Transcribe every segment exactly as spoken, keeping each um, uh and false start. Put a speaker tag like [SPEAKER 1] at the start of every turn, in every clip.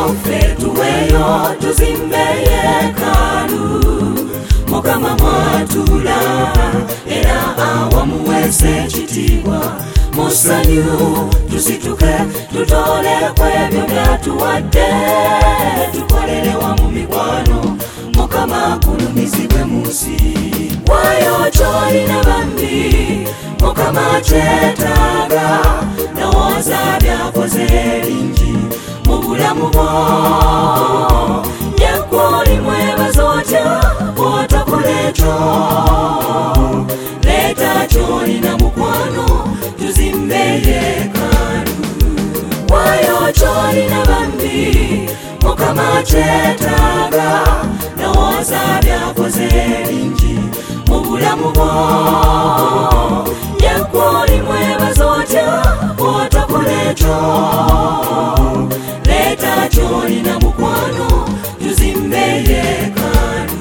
[SPEAKER 1] ffe tuweyo tuzimbe yeekaalu Mukama mwatula era awamuweesa ekitiibwa mu ssanyu tusituke tutole kwebyo byatuwadde tukolere wamu mikwano Mukama kulumizibwe mu nsi waayo ky'olina bambi Mukama kyetaaga lowooza byakoze bingi mu bulamu bwo yeggw'oli mwebaza otya bw'otakola ekyo leeta ky'olina mukwano tuzimbe yeekaalu waayo ky'olina bambi Mukama kyetaaga lowooza byakoze bingi mu bulamu bwo yeggw'oli mwebaza otya bw'otakola ekyo leeta ky'olina mukwano tuzimbe yeekaalu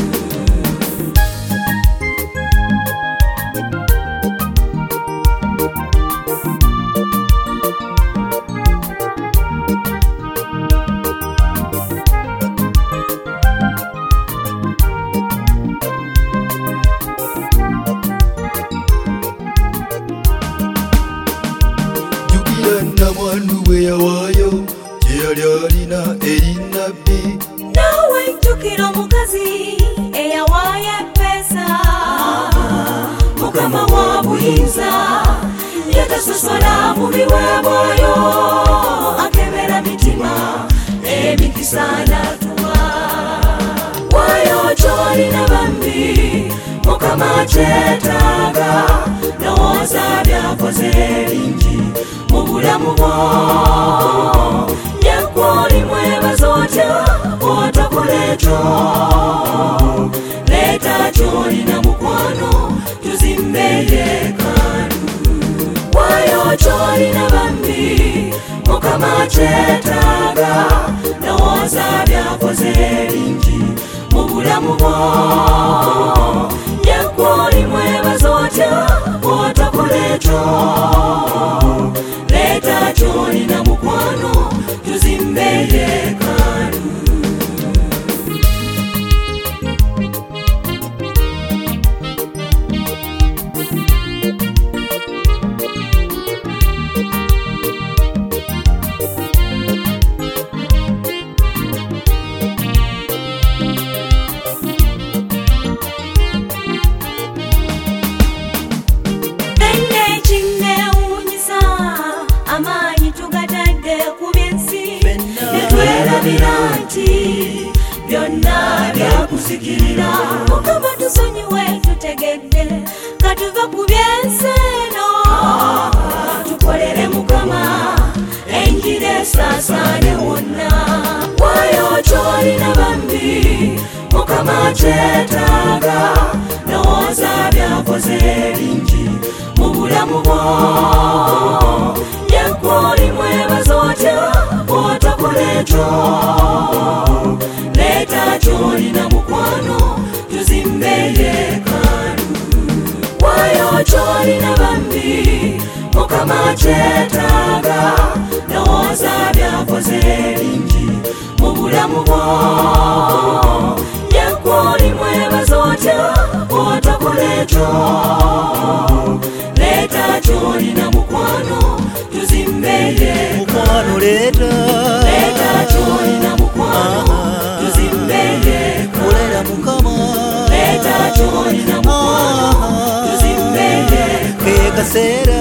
[SPEAKER 2] Namwandu bwe yawaayo kye yali alina eri nnabbi
[SPEAKER 1] naawe jjukira omukazi eyawaayo eppeesa Mukama wa buyinza yatasosola mu biweebwayo akebera mitima emikisa n'atuwa waayo ky'olina bambi Mukama kyetaaga lowooza byakoze bingi mu bulamu bwo yeggw'oli mwebaza otya bw'otakola ekyo leeta ky'olina mukwano tuzimbe yeekaalu waayo ky'olina bambi Mukama kyetaaga lowooza byakoze bingi mu bulamu bwo yeggw'oli mwebaza otya bw'otakola ekyo leeta ky'olina mukwano tuzimbe yeekaalu Nti byonna byakusikirira Mukama tusonyiwe tutegedde katuve ku byensi eno tukolere Mukama enjiri esaasaane wonna waayo ky'olina bambi Mukama kyetaaga lowooza byakoze bingi mu bulamu bwo yeggw'oli mwebaza otya bw'otakola ekyo leeta ky'olina mukwano tuzimbe yeekaalu waayo ky'olina bambi Mukama kyetaaga lowooza byakoze bingi mu bulamu bwo yeggw'oli mwebaza otya bw'otakola ekyo leeta ky'olina mukwano tuzimbe yeekaalu
[SPEAKER 2] leeta
[SPEAKER 1] leeta ky'olina mukwano tuzimbe yeekaalu
[SPEAKER 2] kolera Mukama
[SPEAKER 1] leeta ky'olina mukwano tuzimbe yeekaalu
[SPEAKER 2] ke kaseera